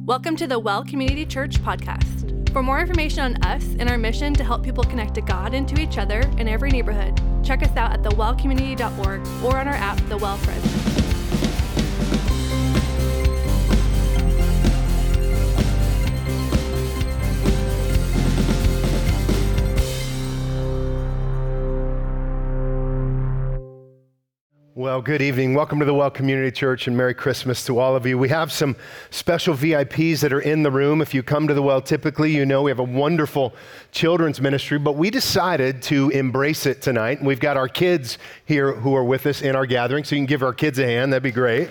Welcome to the Well Community Church podcast. For more information on us and our mission to help people connect to God and to each other in every neighborhood, check us out at thewellcommunity.org or on our app, The Well Friends. Well, good evening. Welcome to the Well Community Church and Merry Christmas to all of you. We have some special VIPs that are in the room. If you come to the Well, typically, you know we have a wonderful children's ministry, but we decided to embrace it tonight. And we've got our kids here who are with us in our gathering, so you can give our kids a hand. That'd be great.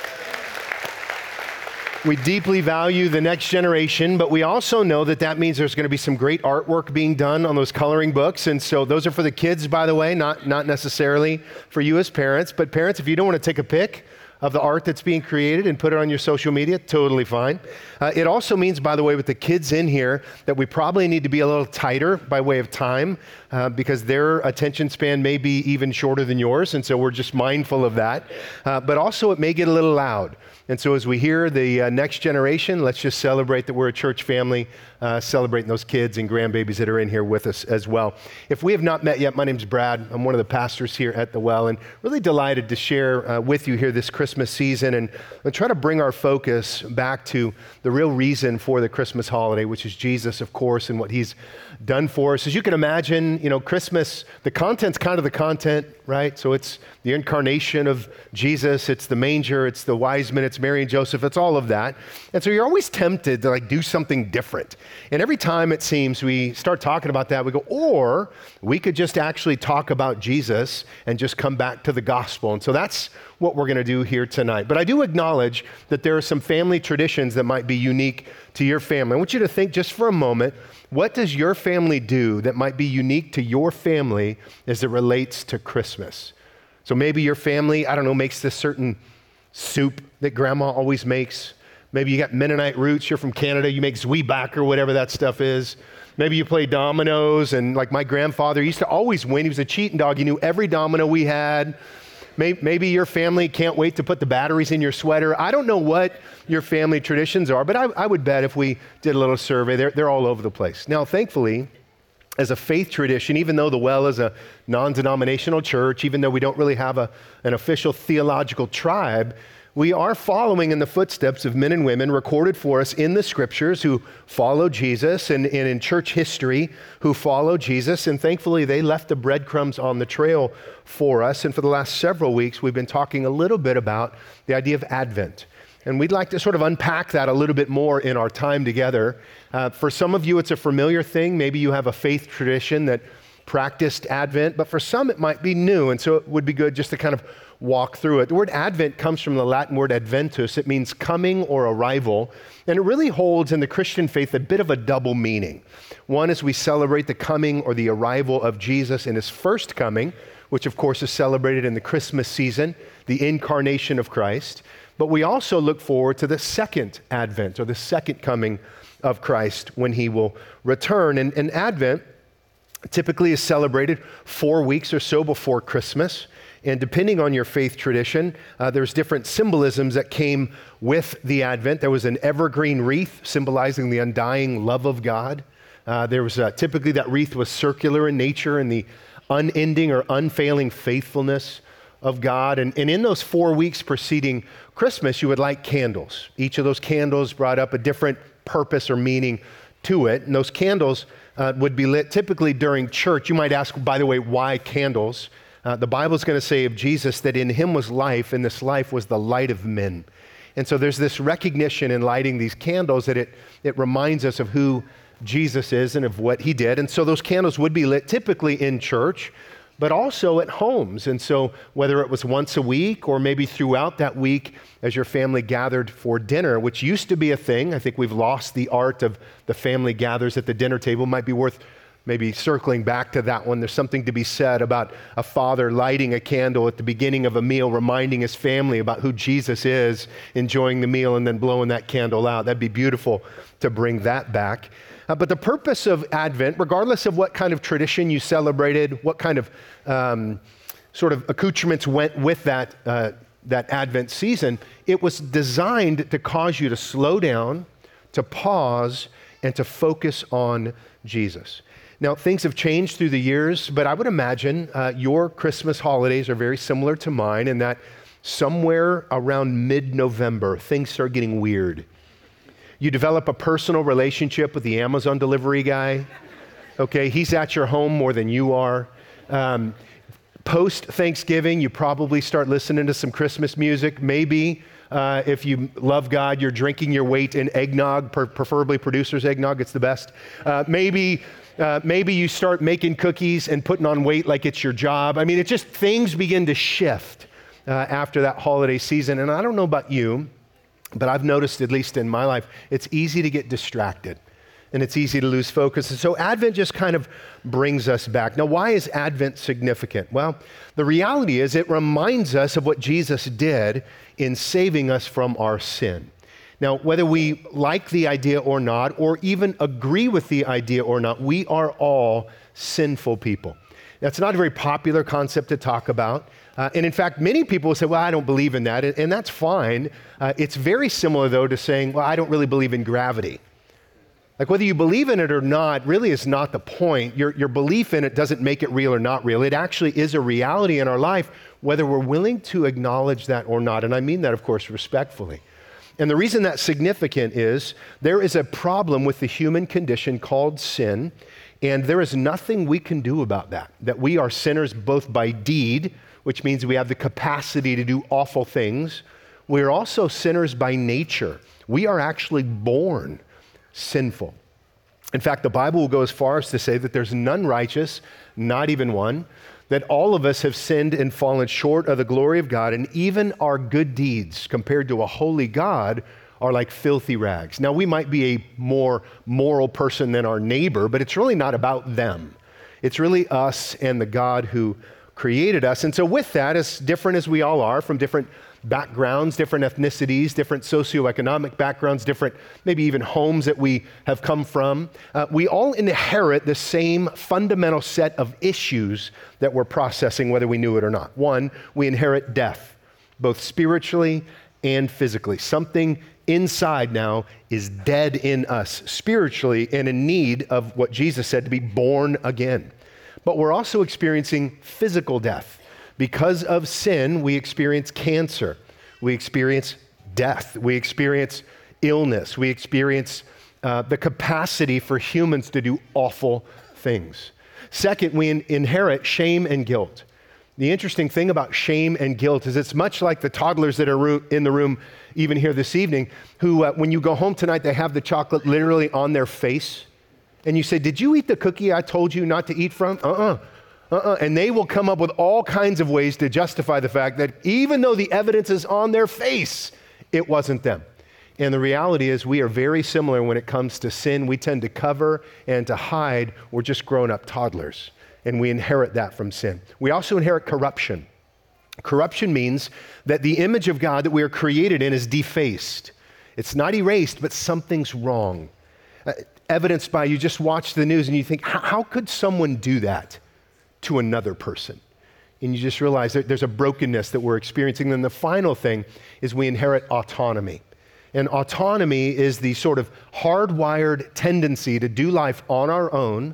We deeply value the next generation, but we also know that that means there's going to be some great artwork being done on those coloring books. And so those are for the kids, by the way, not necessarily for you as parents. But parents, if you don't want to take a pic of the art that's being created and put it on your social media, totally fine. It also means, by the way, with the kids in here, that we probably need to be a little tighter by way of time because their attention span may be even shorter than yours. And so we're just mindful of that. But also it may get a little loud. And so as we hear the next generation, let's just celebrate that we're a church family, celebrating those kids and grandbabies that are in here with us as well. If we have not met yet, my name's Brad. I'm one of the pastors here at the Well, and really delighted to share with you here this Christmas season and try to bring our focus back to the real reason for the Christmas holiday, which is Jesus, of course, and what he's done for us. As you can imagine, you know, Christmas, the content's kind of the content, right? So it's the incarnation of Jesus, it's the manger, it's the wise men, it's Mary and Joseph, it's all of that. And so you're always tempted to do something different. And every time it seems we start talking about that, we go, or we could just actually talk about Jesus and just come back to the gospel. And so that's what we're going to do here tonight. But I do acknowledge that there are some family traditions that might be unique to your family. I want you to think just for a moment, what does your family do that might be unique to your family as it relates to Christmas? So maybe your family, makes this certain soup that grandma always makes. Maybe you got Mennonite roots, you're from Canada, you make zwieback or whatever that stuff is. Maybe you play dominoes, and like my grandfather used to always win. He was a cheating dog. He knew every domino we had. Maybe your family can't wait to put the batteries in your sweater. I don't know what your family traditions are, but I would bet if we did a little survey, they're all over the place. Now, thankfully, as a faith tradition, even though the Well is a non-denominational church, even though we don't really have an official theological tribe, we are following in the footsteps of men and women recorded for us in the scriptures who follow Jesus and in church history who follow Jesus. And thankfully, they left the breadcrumbs on the trail for us. And for the last several weeks, we've been talking a little bit about the idea of Advent. And we'd like to sort of unpack that a little bit more in our time together. For some of you, it's a familiar thing. Maybe you have a faith tradition that practiced Advent, but for some, it might be new. And so it would be good just to kind of walk through it. The word Advent comes from the Latin word adventus. It means coming or arrival. And it really holds in the Christian faith a bit of a double meaning. One is we celebrate the coming or the arrival of Jesus in his first coming, which of course is celebrated in the Christmas season, the incarnation of Christ. But we also look forward to the second Advent or the second coming of Christ when he will return. And Advent typically is celebrated 4 weeks or so before Christmas. And depending on your faith tradition, there's different symbolisms that came with the Advent. There was an evergreen wreath symbolizing the undying love of God. There was typically that wreath was circular in nature and the unending or unfailing faithfulness of God. And in those 4 weeks preceding Christmas, you would light candles. Each of those candles brought up a different purpose or meaning to it. And those candles would be lit typically during church. You might ask, by the way, why candles? The Bible's going to say of Jesus that in him was life, and this life was the light of men. And so there's this recognition in lighting these candles that it reminds us of who Jesus is and of what he did. And so those candles would be lit typically in church, but also at homes. And so whether it was once a week or maybe throughout that week as your family gathered for dinner, which used to be a thing. I think we've lost the art of the family gathers at the dinner table. Might be worth maybe circling back to that one. There's something to be said about a father lighting a candle at the beginning of a meal, reminding his family about who Jesus is, enjoying the meal, and then blowing that candle out. That'd be beautiful to bring that back. But the purpose of Advent, regardless of what kind of tradition you celebrated, what kind of sort of accoutrements went with that Advent season, it was designed to cause you to slow down, to pause and to focus on Jesus. Now, things have changed through the years, but I would imagine your Christmas holidays are very similar to mine in that somewhere around mid-November, things start getting weird. You develop a personal relationship with the Amazon delivery guy. Okay, he's at your home more than you are. Post-Thanksgiving, you probably start listening to some Christmas music. Maybe if you love God, you're drinking your weight in eggnog, preferably producer's eggnog, it's the best. Maybe you start making cookies and putting on weight like it's your job. I mean, it just, things begin to shift after that holiday season. And I don't know about you, but I've noticed, at least in my life, it's easy to get distracted and it's easy to lose focus. And so Advent just kind of brings us back. Now, why is Advent significant? Well, the reality is it reminds us of what Jesus did in saving us from our sin. Now, whether we like the idea or not, or even agree with the idea or not, we are all sinful people. That's not a very popular concept to talk about. And in fact, many people say, well, I don't believe in that, and that's fine. It's very similar, though, to saying, well, I don't really believe in gravity. Like, whether you believe in it or not really is not the point. Your belief in it doesn't make it real or not real. It actually is a reality in our life, whether we're willing to acknowledge that or not. And I mean that, of course, respectfully. And the reason that's significant is there is a problem with the human condition called sin, and there is nothing we can do about that. That we are sinners both by deed, which means we have the capacity to do awful things. We are also sinners by nature. We are actually born sinful. In fact, the Bible will go as far as to say that there's none righteous, not even one, that all of us have sinned and fallen short of the glory of God, and even our good deeds compared to a holy God are like filthy rags. Now, we might be a more moral person than our neighbor, but it's really not about them. It's really us and the God who created us. And so with that, as different as we all are, from different backgrounds, different ethnicities, different socioeconomic backgrounds, different maybe even homes that we have come from, we all inherit the same fundamental set of issues that we're processing, whether we knew it or not. One, we inherit death, both spiritually and physically. Something inside now is dead in us spiritually and in need of what Jesus said, to be born again. But we're also experiencing physical death. Because of sin, we experience cancer. We experience death. We experience illness. We experience the capacity for humans to do awful things. Second, we inherit shame and guilt. The interesting thing about shame and guilt is it's much like the toddlers that are in the room even here this evening, who when you go home tonight, they have the chocolate literally on their face. And you say, did you eat the cookie I told you not to eat from? And they will come up with all kinds of ways to justify the fact that even though the evidence is on their face, it wasn't them. And the reality is we are very similar when it comes to sin. We tend to cover and to hide. We're just grown-up toddlers, and we inherit that from sin. We also inherit corruption. Corruption means that the image of God that we are created in is defaced. It's not erased, but something's wrong. Evidenced by, you just watch the news and you think, how could someone do that to another person? And you just realize that there's a brokenness that we're experiencing. And the final thing is we inherit autonomy. And autonomy is the sort of hardwired tendency to do life on our own,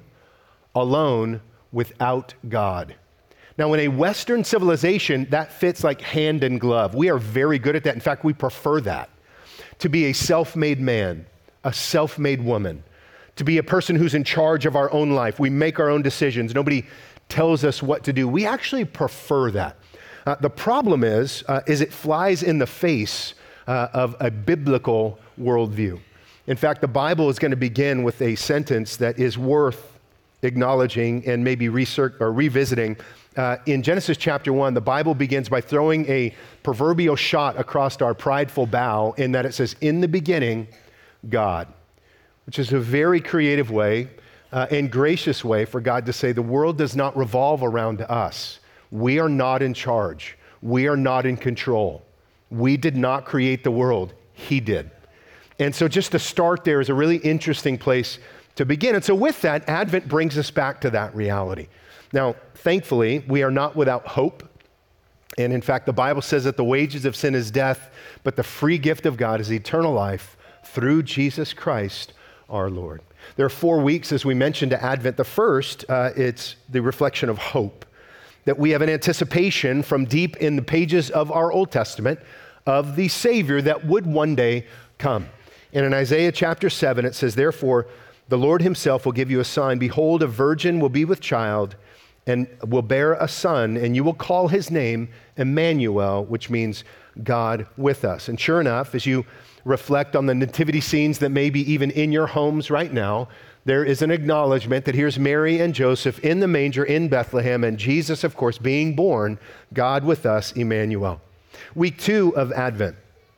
alone, without God. Now, in a Western civilization, that fits like hand in glove. We are very good at that. In fact, we prefer that. To be a self-made man, a self-made woman, to be a person who's in charge of our own life. We make our own decisions. Nobody tells us what to do. We actually prefer that. The problem is it flies in the face of a biblical worldview. In fact, the Bible is going to begin with a sentence that is worth acknowledging and maybe research or revisiting. In Genesis chapter 1, the Bible begins by throwing a proverbial shot across our prideful bow in that it says, in the beginning, God, which is a very creative way and gracious way for God to say the world does not revolve around us. We are not in charge. We are not in control. We did not create the world. He did. And so just to start there is a really interesting place to begin. And so with that, Advent brings us back to that reality. Now, thankfully, we are not without hope. And in fact, the Bible says that the wages of sin is death, but the free gift of God is eternal life through Jesus Christ our Lord. There are 4 weeks, as we mentioned, to Advent. The first, it's the reflection of hope, that we have an anticipation from deep in the pages of our Old Testament of the Savior that would one day come. And in Isaiah chapter 7, it says, therefore, the Lord himself will give you a sign. Behold, a virgin will be with child and will bear a son, and you will call his name Emmanuel, which means God with us. And sure enough, as you reflect on the nativity scenes that may be even in your homes right now, there is an acknowledgement that here's Mary and Joseph in the manger in Bethlehem, and Jesus, of course, being born, God with us, Emmanuel. Week 2 of Advent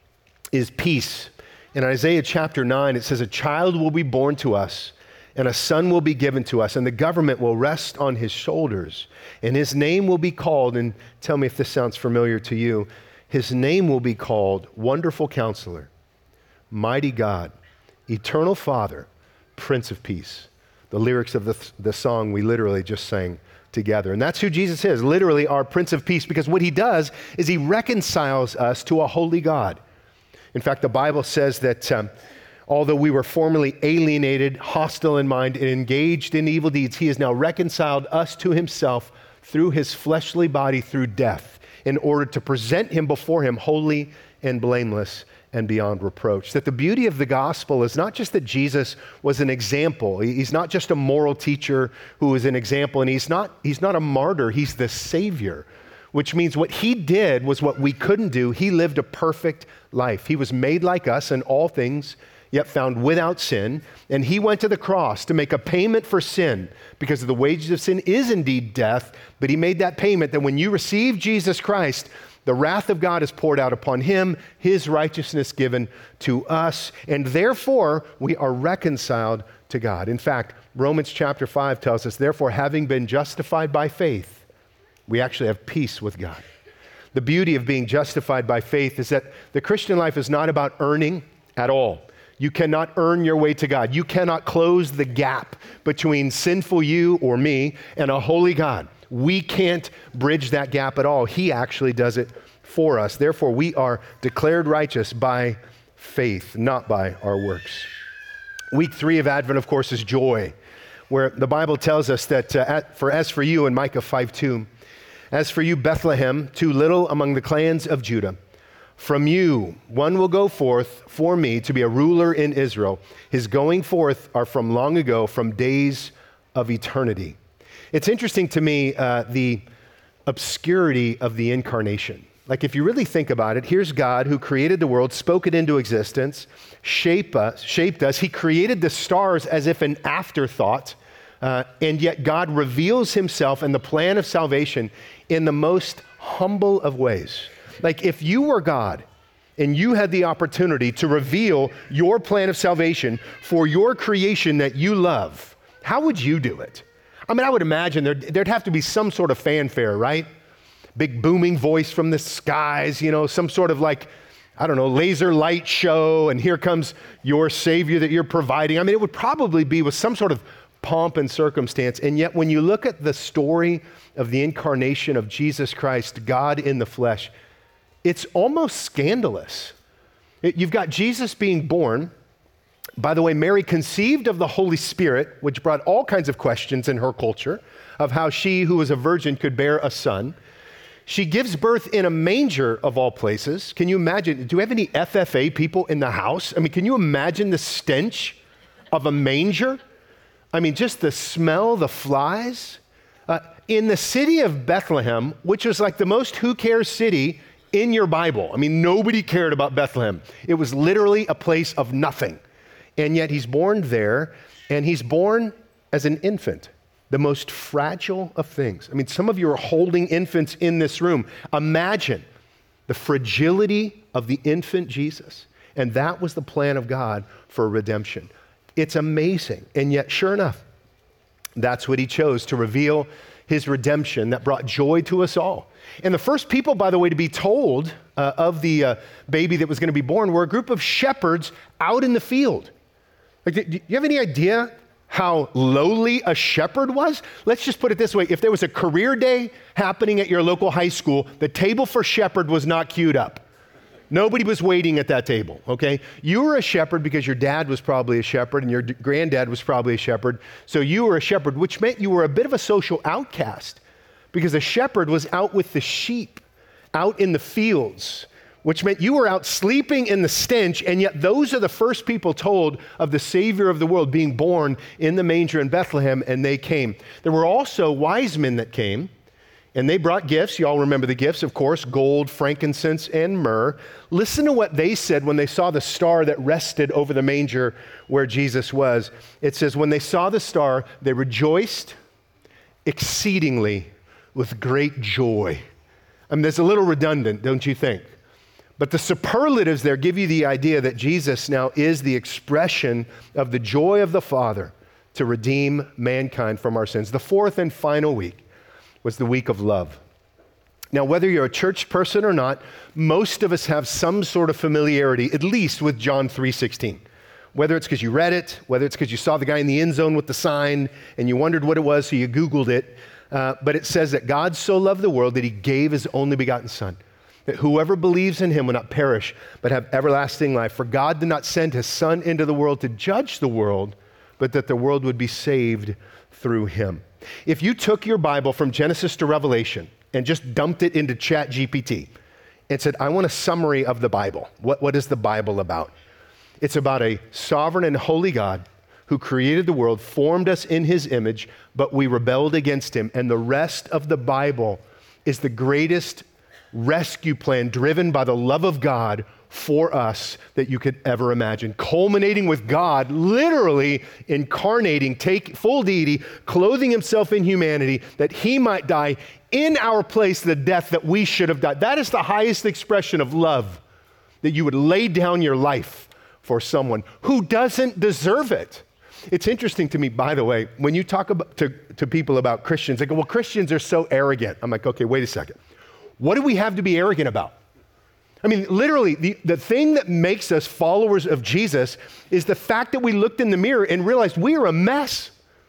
is peace. In Isaiah chapter 9, it says, a child will be born to us, and a son will be given to us, and the government will rest on his shoulders, and his name will be called, and tell me if this sounds familiar to you, his name will be called Wonderful Counselor, Mighty God, Eternal Father, Prince of Peace. The lyrics of the song we literally just sang together. And that's who Jesus is, literally our Prince of Peace, because what he does is he reconciles us to a holy God. In fact, the Bible says that although we were formerly alienated, hostile in mind, and engaged in evil deeds, he has now reconciled us to himself through his fleshly body through death, in order to present him before him holy and blameless and beyond reproach. That the beauty of the gospel is not just that Jesus was an example. He's not just a moral teacher who is an example, and he's not a martyr, he's the Savior, which means what he did was what we couldn't do. He lived a perfect life. He was made like us in all things, yet found without sin, and he went to the cross to make a payment for sin, because the wages of sin is indeed death, but he made that payment that when you receive Jesus Christ, the wrath of God is poured out upon him, his righteousness given to us, and therefore we are reconciled to God. In fact, Romans chapter 5 tells us, therefore, having been justified by faith, we actually have peace with God. The beauty of being justified by faith is that the Christian life is not about earning at all. You cannot earn your way to God. You cannot close the gap between sinful you or me and a holy God. We can't bridge that gap at all. He actually does it for us. Therefore, we are declared righteous by faith, not by our works. Week 3 of Advent, of course, is joy, where the Bible tells us that as for you in Micah 5:2, as for you, Bethlehem, too little among the clans of Judah, from you one will go forth for me to be a ruler in Israel. His going forth are from long ago, from days of eternity. It's interesting to me, the obscurity of the incarnation. Like, if you really think about it, here's God who created the world, spoke it into existence, shaped us. He created the stars as if an afterthought, and yet God reveals himself and the plan of salvation in the most humble of ways. Like, if you were God and you had the opportunity to reveal your plan of salvation for your creation that you love, how would you do it? I mean, I would imagine there'd have to be some sort of fanfare, right? Big booming voice from the skies, some sort of laser light show, and here comes your Savior that you're providing. I mean, it would probably be with some sort of pomp and circumstance. And yet, when you look at the story of the incarnation of Jesus Christ, God in the flesh, it's almost scandalous. You've got Jesus being born. By the way, Mary conceived of the Holy Spirit, which brought all kinds of questions in her culture of how she, who was a virgin, could bear a son. She gives birth in a manger of all places. Can you imagine? Do we have any FFA people in the house? I mean, can you imagine the stench of a manger? I mean, just the smell, the flies. In the city of Bethlehem, which was like the most who cares city in your Bible. I mean, nobody cared about Bethlehem. It was literally a place of nothing. And yet he's born there, and he's born as an infant, the most fragile of things. I mean, some of you are holding infants in this room. Imagine the fragility of the infant Jesus. And that was the plan of God for redemption. It's amazing. And yet, sure enough, that's what he chose, to reveal his redemption that brought joy to us all. And the first people, by the way, to be told of the baby that was going to be born were a group of shepherds out in the field. Like, do you have any idea how lowly a shepherd was? Let's just put it this way. If there was a career day happening at your local high school, the table for shepherd was not queued up. Nobody was waiting at that table, okay? You were a shepherd because your dad was probably a shepherd and your granddad was probably a shepherd. So you were a shepherd, which meant you were a bit of a social outcast because a shepherd was out with the sheep, out in the fields, which meant you were out sleeping in the stench, and yet those are the first people told of the Savior of the world being born in the manger in Bethlehem, and they came. There were also wise men that came, and they brought gifts. You all remember the gifts, of course, gold, frankincense, and myrrh. Listen to what they said when they saw the star that rested over the manger where Jesus was. It says, when they saw the star, they rejoiced exceedingly with great joy. I mean, that's a little redundant, don't you think? But the superlatives there give you the idea that Jesus now is the expression of the joy of the Father to redeem mankind from our sins. The fourth and final week was the week of love. Now, whether you're a church person or not, most of us have some sort of familiarity, at least with John 3:16. Whether it's because you read it, whether it's because you saw the guy in the end zone with the sign and you wondered what it was, so you Googled it. But it says that God so loved the world that he gave his only begotten Son, that whoever believes in him will not perish, but have everlasting life. For God did not send his Son into the world to judge the world, but that the world would be saved through him. If you took your Bible from Genesis to Revelation and just dumped it into ChatGPT and said, I want a summary of the Bible, what is the Bible about? It's about a sovereign and holy God who created the world, formed us in his image, but we rebelled against him. And the rest of the Bible is the greatest rescue plan driven by the love of God for us that you could ever imagine, culminating with God literally incarnating, full deity, clothing himself in humanity that he might die in our place the death that we should have died. That is the highest expression of love, that you would lay down your life for someone who doesn't deserve it. It's interesting to me, by the way, when you talk to people about Christians, they go, well, Christians are so arrogant. I'm like, okay, wait a second. What do we have to be arrogant about? I mean, literally, the thing that makes us followers of Jesus is the fact that we looked in the mirror and realized we are a mess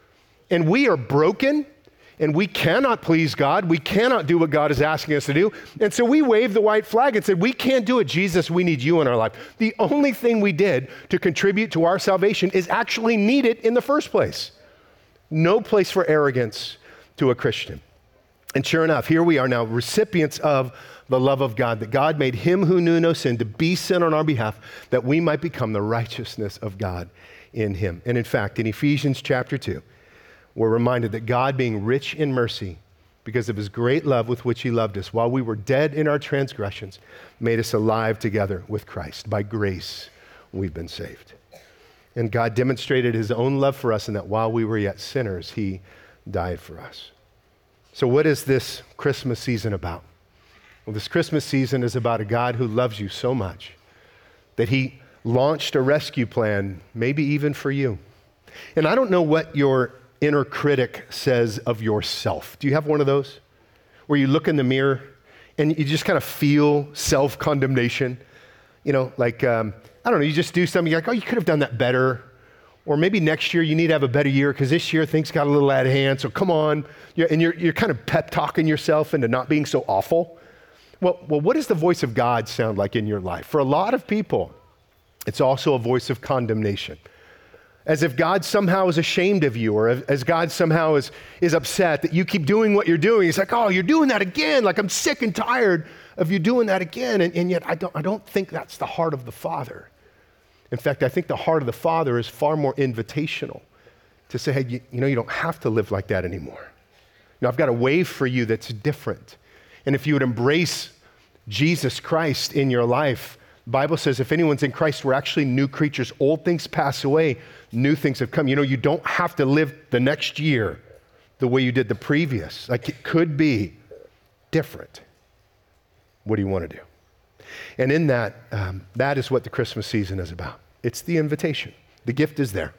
and we are broken and we cannot please God. We cannot do what God is asking us to do. And so we waved the white flag and said, we can't do it. Jesus, we need you in our life. The only thing we did to contribute to our salvation is actually need it in the first place. No place for arrogance to a Christian. And sure enough, here we are now, recipients of the love of God, that God made him who knew no sin to be sin on our behalf, that we might become the righteousness of God in him. And in fact, in Ephesians chapter 2, we're reminded that God, being rich in mercy, because of his great love with which he loved us, while we were dead in our transgressions, made us alive together with Christ. By grace, we've been saved. And God demonstrated his own love for us in that while we were yet sinners, he died for us. So what is this Christmas season about? Well, this Christmas season is about a God who loves you so much that he launched a rescue plan, maybe even for you. And I don't know what your inner critic says of yourself. Do you have one of those? Where you look in the mirror and you just kind of feel self-condemnation? You know, like, I don't know, you just do something, you're like, oh, you could have done that better. Or maybe next year you need to have a better year because this year things got a little out of hand, so come on. And you're kind of pep talking yourself into not being so awful. Well, what does the voice of God sound like in your life? For a lot of people, it's also a voice of condemnation. As if God somehow is ashamed of you, or as God somehow is upset that you keep doing what you're doing. He's like, oh, you're doing that again. Like, I'm sick and tired of you doing that again. And yet I don't think that's the heart of the Father. In fact, I think the heart of the Father is far more invitational to say, hey, you don't have to live like that anymore. I've got a way for you that's different. And if you would embrace Jesus Christ in your life, the Bible says if anyone's in Christ, we're actually new creatures. Old things pass away, new things have come. You don't have to live the next year the way you did the previous. Like, it could be different. What do you want to do? And in that, that is what the Christmas season is about. It's the invitation. The gift is there.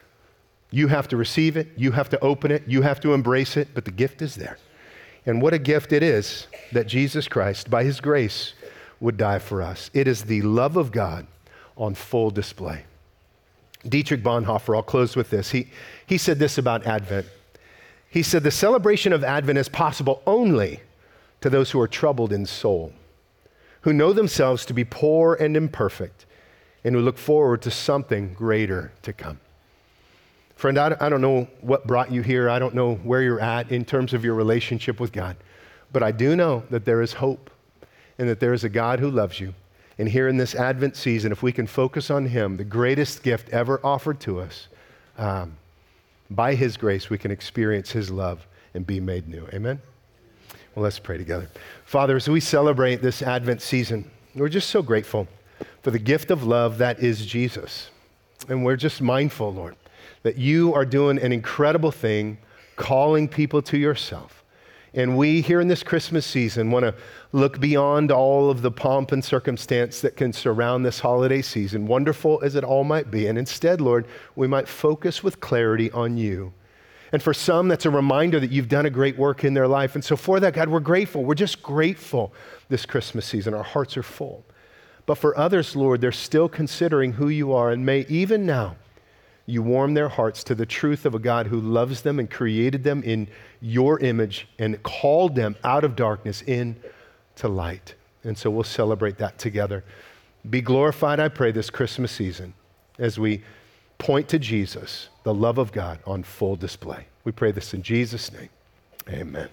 You have to receive it. You have to open it. You have to embrace it, but the gift is there. And what a gift it is that Jesus Christ, by his grace, would die for us. It is the love of God on full display. Dietrich Bonhoeffer, I'll close with this. He said this about Advent. He said, the celebration of Advent is possible only to those who are troubled in soul, who know themselves to be poor and imperfect, and who look forward to something greater to come. Friend, I don't know what brought you here. I don't know where you're at in terms of your relationship with God, but I do know that there is hope and that there is a God who loves you. And here in this Advent season, if we can focus on Him, the greatest gift ever offered to us, by His grace, we can experience His love and be made new. Amen? Well, let's pray together. Father, as we celebrate this Advent season, we're just so grateful for the gift of love that is Jesus. And we're just mindful, Lord, that you are doing an incredible thing, calling people to yourself. And we here in this Christmas season want to look beyond all of the pomp and circumstance that can surround this holiday season, wonderful as it all might be. And instead, Lord, we might focus with clarity on you. And for some, that's a reminder that you've done a great work in their life. And so for that, God, we're grateful. We're just grateful this Christmas season. Our hearts are full. But for others, Lord, they're still considering who you are. And may even now, you warm their hearts to the truth of a God who loves them and created them in your image and called them out of darkness into light. And so we'll celebrate that together. Be glorified, I pray, this Christmas season as we point to Jesus, the love of God, on full display. We pray this in Jesus' name. Amen.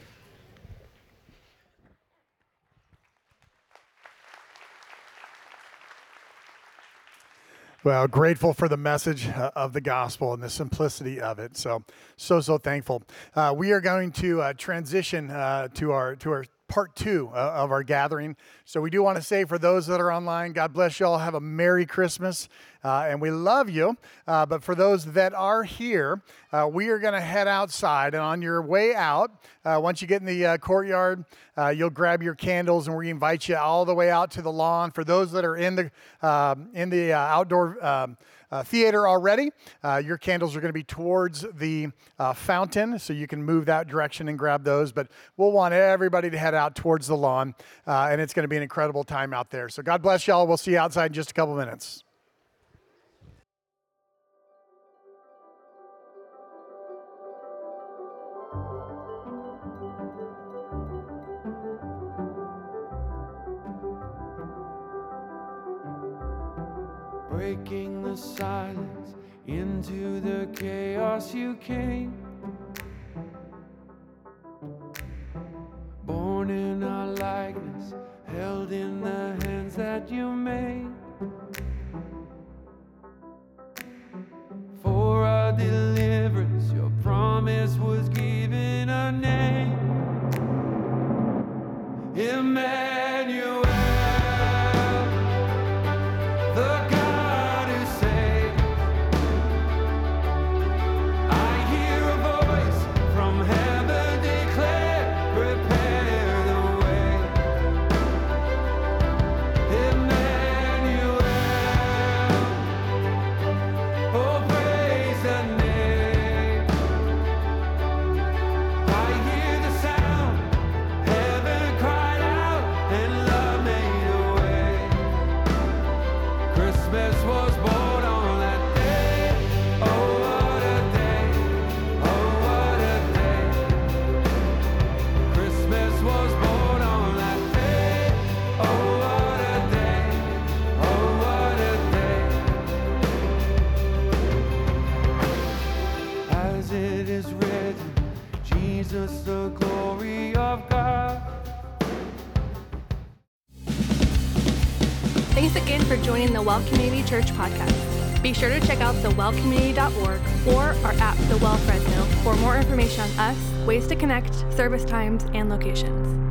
Well, grateful for the message of the gospel and the simplicity of it. So thankful. We are going to transition to our part two of our gathering. So we do want to say for those that are online, God bless you all. Have a Merry Christmas, and we love you. But for those that are here, we are going to head outside. And on your way out, once you get in the courtyard, you'll grab your candles, and we invite you all the way out to the lawn. For those that are in the outdoor theater already, your candles are going to be towards the fountain, so you can move that direction and grab those. But we'll want everybody to head out towards the lawn, and it's going to be an incredible time out there. So God bless y'all. We'll see you outside in just a couple minutes. Breaking the silence, into the chaos you came. Born in our likeness, held in the hands that you made. For our deliverance, your promise was given a name. Emmanuel, the God. Jesus, the glory of God. Thanks again for joining the Well Community Church podcast. Be sure to check out thewellcommunity.org or our app, The Well Fresno, for more information on us, ways to connect, service times, and locations.